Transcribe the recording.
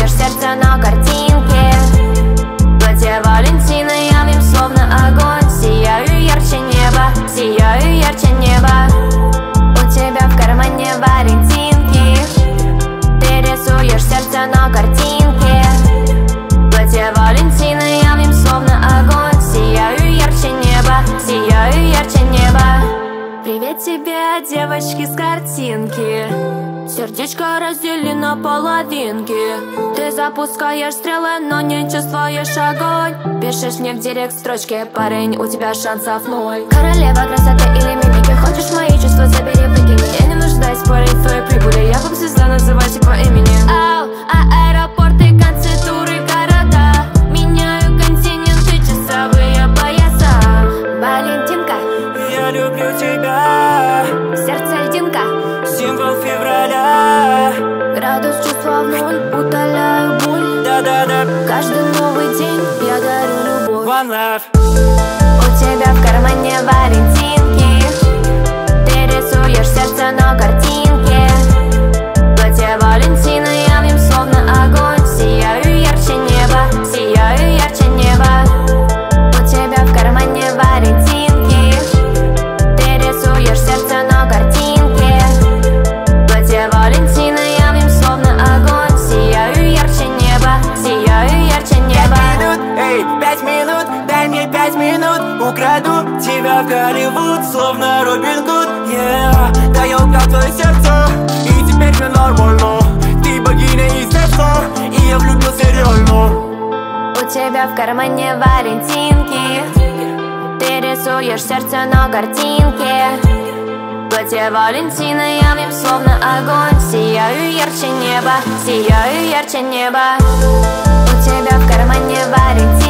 рисуешь сердце на картинке. Платье Валентина, я в нем словно огонь. Сияю ярче неба, сияю ярче неба. У тебя в кармане валентинки. Ты рисуешь сердце на картинке. Платье Валентина, я в нем словно огонь. Сияю ярче неба, сияю ярче неба. Привет тебе, девочки с картинки. Сердечко разделено на половинки. Ты запускаешь стрелы, но не чувствуешь огонь. Пишешь мне в директ строчки: парень, у тебя шансов ноль. Королева красоты или мимики, хочешь мои чувства, забери, выкини. Я не нуждаюсь спорить в твоей прибыли, я поп-звезда, называйте по имени. Ау, аэропорты, концы, туры, города. Меняю континенты, часовые пояса. Валентинка, я люблю тебя. Сердце льдинка, Символ февраля. градус чувства в ноль, утоляю боль. Да-да-да. Каждый новый день я дарю любовь. One love. У тебя в кармане валентинки. Ты рисуешь сердце на картинке. Платье Валентина, я в нем словно огонь. Сияю ярче неба, сияю ярче неба. У тебя в кармане валентинки. Ты рисуешь сердце на картинке. Платье Валентина, я в нем словно огонь. Сияю ярче неба, сияю ярче неба. 5 минут, дай мне 5 минут. Украду тебя в Голливуд, словно Робин Гуд. Yeah, да я украл твое сердце, и теперь мне нормально. Ты богиня из детства, и я влюбился реально. У тебя в кармане валентинки. Ты рисуешь сердце на картинке. Платье Валентина, я в нем словно огонь. Сияю ярче неба, сияю ярче неба. У тебя в кармане валентинки.